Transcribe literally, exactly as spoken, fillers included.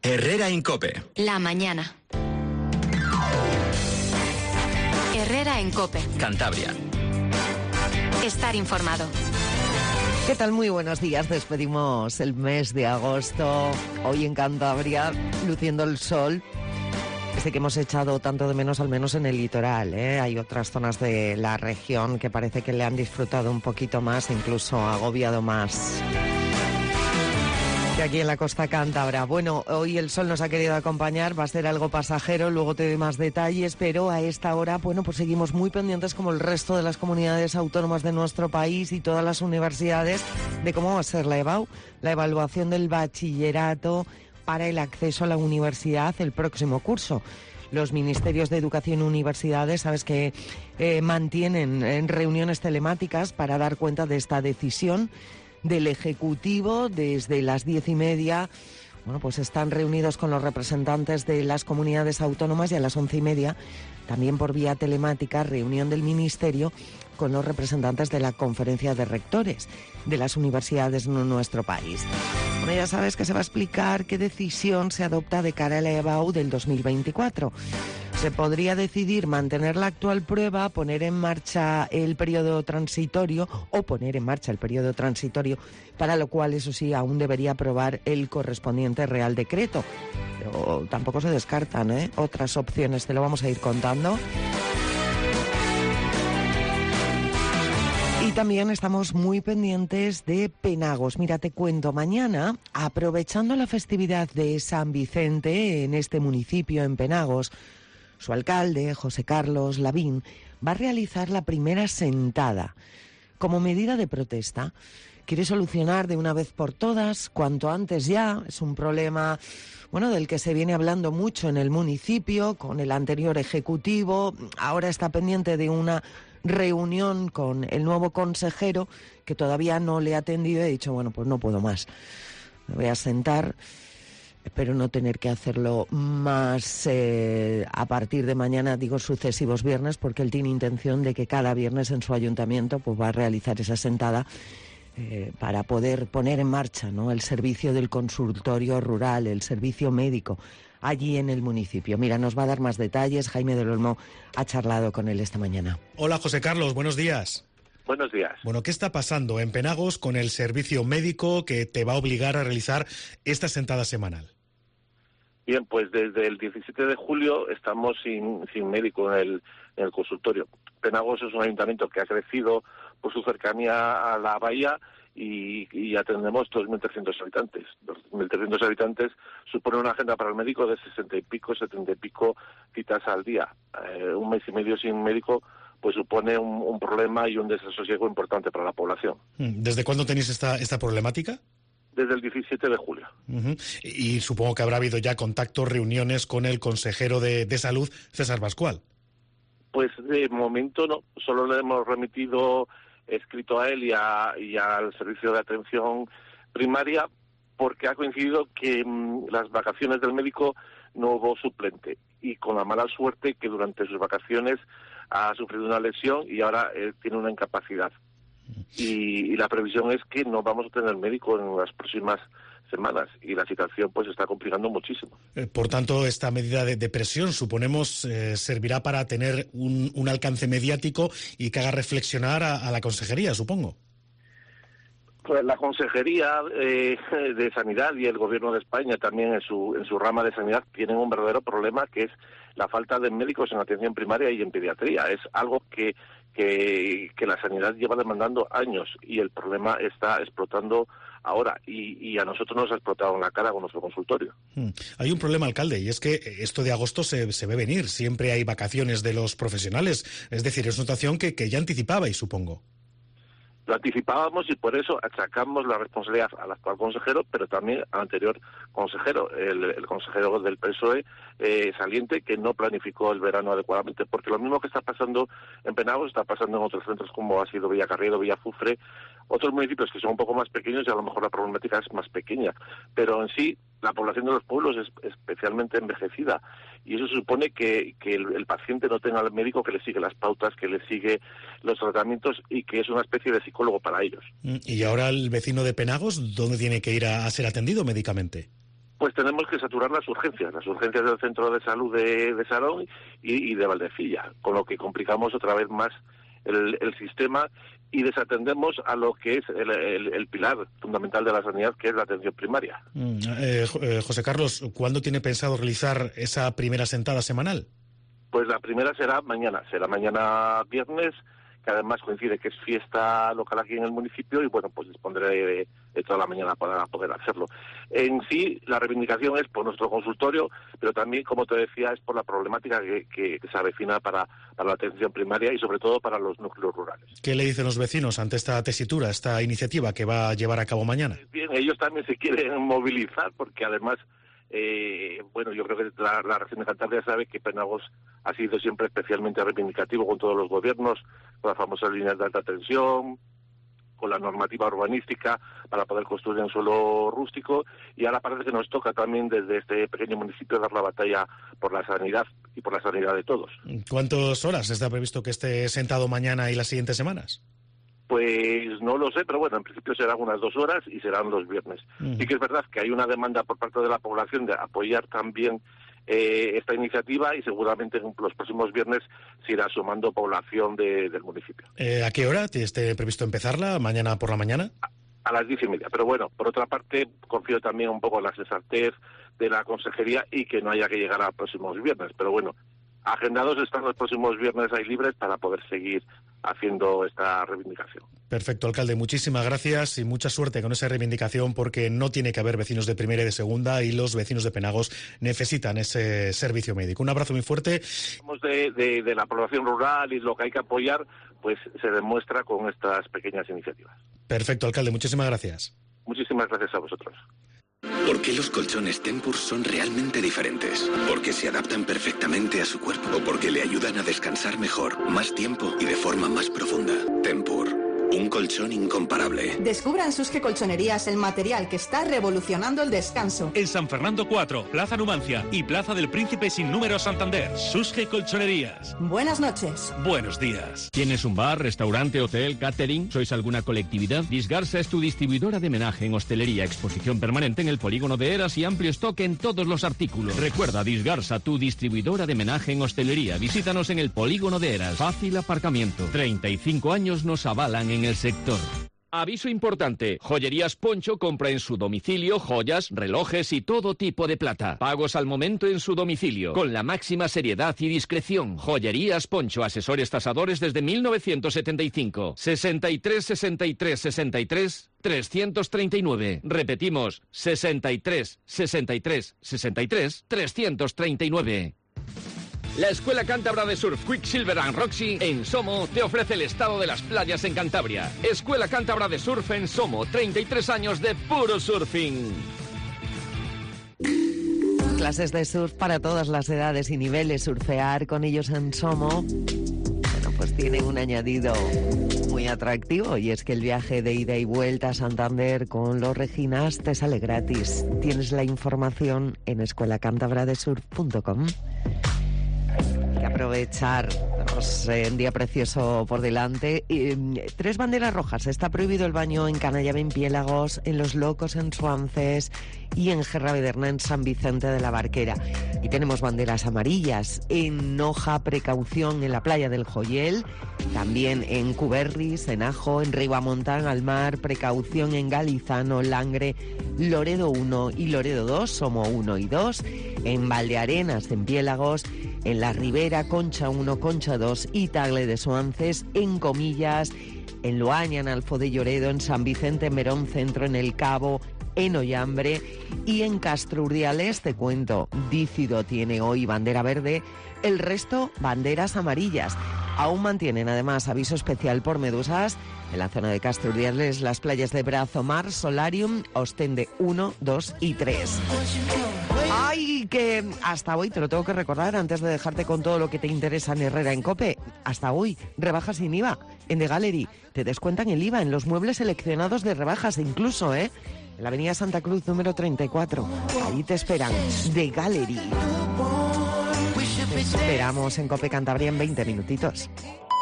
Herrera en COPE. La mañana. Herrera en COPE. Cantabria. Estar informado. ¿Qué tal? Muy buenos días. Despedimos el mes de agosto. Hoy en Cantabria, luciendo el sol. Este que hemos echado tanto de menos, al menos en el litoral, ¿eh? Hay otras zonas de la región que parece que le han disfrutado un poquito más, incluso agobiado más que aquí en la costa cántabra. Bueno, hoy el sol nos ha querido acompañar, va a ser algo pasajero, luego te doy más detalles, pero a esta hora, bueno, pues seguimos muy pendientes, como el resto de las comunidades autónomas de nuestro país y todas las universidades, de cómo va a ser la EBAU, la evaluación del bachillerato para el acceso a la universidad el próximo curso. Los ministerios de Educación y Universidades, sabes que eh, mantienen en reuniones telemáticas para dar cuenta de esta decisión del Ejecutivo desde las diez y media. Bueno, pues están reunidos con los representantes de las comunidades autónomas y a las once y media, también por vía telemática, reunión del Ministerio con los representantes de la Conferencia de Rectores de las universidades en nuestro país. Bueno, ya sabes que se va a explicar qué decisión se adopta de cara a la EBAU del dos mil veinticuatro. Se podría decidir mantener la actual prueba, poner en marcha el periodo transitorio o poner en marcha el periodo transitorio, para lo cual, eso sí, aún debería aprobar el correspondiente Real Decreto. Pero tampoco se descartan, ¿eh? Otras opciones, te lo vamos a ir contando. Y también estamos muy pendientes de Penagos. Mira, te cuento, mañana, aprovechando la festividad de San Vicente en este municipio, en Penagos, su alcalde, José Carlos Lavín, va a realizar la primera sentada. Como medida de protesta, quiere solucionar de una vez por todas, cuanto antes ya. Es un problema, bueno, del que se viene hablando mucho en el municipio, con el anterior ejecutivo. Ahora está pendiente de una reunión con el nuevo consejero, que todavía no le ha atendido, y he dicho, bueno, pues no puedo más. Me voy a sentar. Espero no tener que hacerlo más eh, a partir de mañana, digo sucesivos viernes, porque él tiene intención de que cada viernes en su ayuntamiento pues va a realizar esa sentada eh, para poder poner en marcha, ¿no?, el servicio del consultorio rural, el servicio médico allí en el municipio. Mira, nos va a dar más detalles. Jaime del Olmo ha charlado con él esta mañana. Hola, José Carlos, buenos días. Buenos días. Bueno, ¿qué está pasando en Penagos con el servicio médico que te va a obligar a realizar esta sentada semanal? Bien, pues desde el diecisiete de julio estamos sin, sin médico en el, en el consultorio. Penagos es un ayuntamiento que ha crecido por su cercanía a la bahía y, y atendemos dos mil trescientos habitantes. dos mil trescientos habitantes supone una agenda para el médico de sesenta y pico, setenta y pico citas al día. Eh, un mes y medio sin médico pues supone un, un problema y un desasosiego importante para la población. ¿Desde cuándo tenéis esta, esta problemática? Desde el diecisiete de julio. Uh-huh. Y supongo que habrá habido ya contactos, reuniones con el consejero de, de Salud, César Pascual. Pues de momento no, solo le hemos remitido escrito a él y, a, y al servicio de atención primaria, porque ha coincidido que mmm, las vacaciones del médico no hubo suplente, y con la mala suerte que durante sus vacaciones ha sufrido una lesión y ahora eh, tiene una incapacidad. Y, y la previsión es que no vamos a tener médico en las próximas semanas, y la situación pues está complicando muchísimo. Eh, por tanto, esta medida de, de presión, suponemos, eh, servirá para tener un, un alcance mediático y que haga reflexionar a, a la consejería, supongo. Pues la Consejería eh, de Sanidad y el Gobierno de España también en su en su rama de sanidad tienen un verdadero problema, que es la falta de médicos en atención primaria y en pediatría. Es algo que que, que la sanidad lleva demandando años, y el problema está explotando ahora, y, y a nosotros nos ha explotado en la cara con nuestro consultorio. Hmm. Hay un problema, alcalde, y es que esto de agosto se, se ve venir. Siempre hay vacaciones de los profesionales. Es decir, es una situación que, que ya anticipabais, supongo. Lo anticipábamos y por eso achacamos la responsabilidad al actual consejero, pero también al anterior consejero, el, el consejero del P S O E eh, saliente, que no planificó el verano adecuadamente, porque lo mismo que está pasando en Penagos está pasando en otros centros como ha sido Villacarriedo, Villafufre, otros municipios que son un poco más pequeños y a lo mejor la problemática es más pequeña, pero en sí la población de los pueblos es especialmente envejecida, y eso supone que, que el, el paciente no tenga al médico que le sigue las pautas, que le sigue los tratamientos, y que es una especie de psicólogo para ellos. ¿Y ahora el vecino de Penagos dónde tiene que ir a, a ser atendido médicamente? Pues tenemos que saturar las urgencias, las urgencias del Centro de Salud de, de Sarón y, y de Valdecilla, con lo que complicamos otra vez más el, el sistema y desatendemos a lo que es el, el, el pilar fundamental de la sanidad, que es la atención primaria. Mm, eh, eh, José Carlos, ¿cuándo tiene pensado realizar esa primera sentada semanal? Pues la primera será mañana, será mañana viernes, que además coincide que es fiesta local aquí en el municipio y bueno, pues dispondré de, de toda la mañana para poder hacerlo. En sí, la reivindicación es por nuestro consultorio, pero también, como te decía, es por la problemática que, que, que se avecina para, para la atención primaria y sobre todo para los núcleos rurales. ¿Qué le dicen los vecinos ante esta tesitura, esta iniciativa que va a llevar a cabo mañana? Bien, ellos también se quieren movilizar porque además Eh, bueno, yo creo que la, la región de Cantabria sabe que Penagos ha sido siempre especialmente reivindicativo con todos los gobiernos, con las famosas líneas de alta tensión, con la normativa urbanística para poder construir en suelo rústico, y ahora parece que nos toca también desde este pequeño municipio dar la batalla por la sanidad y por la sanidad de todos. ¿Cuántas horas está previsto que esté sentado mañana y las siguientes semanas? Pues no lo sé, pero bueno, en principio serán unas dos horas y serán los viernes. Mm. Sí que es verdad que hay una demanda por parte de la población de apoyar también eh, esta iniciativa y seguramente en los próximos viernes se irá sumando población de, del municipio. Eh, ¿A qué hora esté previsto empezarla? ¿Mañana por la mañana? A, a las diez y media. Pero bueno, por otra parte, confío también un poco en la sensatez de la consejería y que no haya que llegar a próximos viernes. Pero bueno, agendados están los próximos viernes ahí libres para poder seguir haciendo esta reivindicación. Perfecto, alcalde, muchísimas gracias y mucha suerte con esa reivindicación, porque no tiene que haber vecinos de primera y de segunda y los vecinos de Penagos necesitan ese servicio médico. Un abrazo muy fuerte. De, de, de la población rural y lo que hay que apoyar, pues se demuestra con estas pequeñas iniciativas. Perfecto, alcalde, muchísimas gracias. Muchísimas gracias a vosotros. ¿Por qué los colchones Tempur son realmente diferentes? Porque se adaptan perfectamente a su cuerpo o porque le ayudan a descansar mejor, más tiempo y de forma más profunda. Tempur, un colchón incomparable. Descubra en Susge Colchonerías el material que está revolucionando el descanso. En San Fernando cuatro, Plaza Numancia y Plaza del Príncipe sin número Santander. Susge Colchonerías. Buenas noches. Buenos días. ¿Tienes un bar, restaurante, hotel, catering? ¿Sois alguna colectividad? Disgarsa es tu distribuidora de menaje en hostelería, exposición permanente en el polígono de Eras y amplio stock en todos los artículos. Recuerda, Disgarsa, tu distribuidora de menaje en hostelería. Visítanos en el polígono de Eras. Fácil aparcamiento. treinta y cinco años nos avalan en el sector. Aviso importante, Joyerías Poncho compra en su domicilio joyas, relojes y todo tipo de plata. Pagos al momento en su domicilio, con la máxima seriedad y discreción. Joyerías Poncho, asesores tasadores desde mil novecientos setenta y cinco. sesenta y tres, sesenta y tres, sesenta y tres, trescientos treinta y nueve. Repetimos, sesenta y tres, sesenta y tres, sesenta y tres, trescientos treinta y nueve. La Escuela Cántabra de Surf Quicksilver and Roxy en Somo te ofrece el estado de las playas en Cantabria. Escuela Cántabra de Surf en Somo, treinta y tres años de puro surfing. Clases de surf para todas las edades y niveles. Surfear con ellos en Somo, bueno, pues tiene un añadido muy atractivo, y es que el viaje de ida y vuelta a Santander con los Reginas te sale gratis. Tienes la información en escuela cántabra de surf punto com. Hay que aprovechar, tenemos eh, un día precioso por delante. Eh, tres banderas rojas. Está prohibido el baño en Canallave, en Piélagos, en Los Locos, en Suances y en Gerravederna, en San Vicente de la Barquera. Y tenemos banderas amarillas en Noja, precaución en la playa del Joyel, también en Cuberris, en Ajo, en Ribamontán, Almar, precaución en Galizano, Langre, Loredo uno y Loredo dos, Somo uno y dos, en Valdearenas, en Piélagos, en La Ribera, Concha uno, Concha dos y Tagle de Suances, en Comillas, en Loaña, en Alfo de Lloredo, en San Vicente, Merón Centro, en El Cabo, en Ollambre y en Castro Urdiales. Te cuento, Dícido tiene hoy bandera verde, el resto banderas amarillas. Aún mantienen además aviso especial por medusas en la zona de Castro Urdiales, las playas de Brazomar, Solarium, Ostende uno, dos y tres. ¡Ay, que hasta hoy, te lo tengo que recordar antes de dejarte con todo lo que te interesa en Herrera en COPE, hasta hoy, rebajas sin I V A en The Gallery. Te descuentan el I V A en los muebles seleccionados de rebajas incluso, ¿eh? En la avenida Santa Cruz, número treinta y cuatro. Ahí te esperan, The Gallery. Te esperamos en COPE Cantabria en veinte minutitos.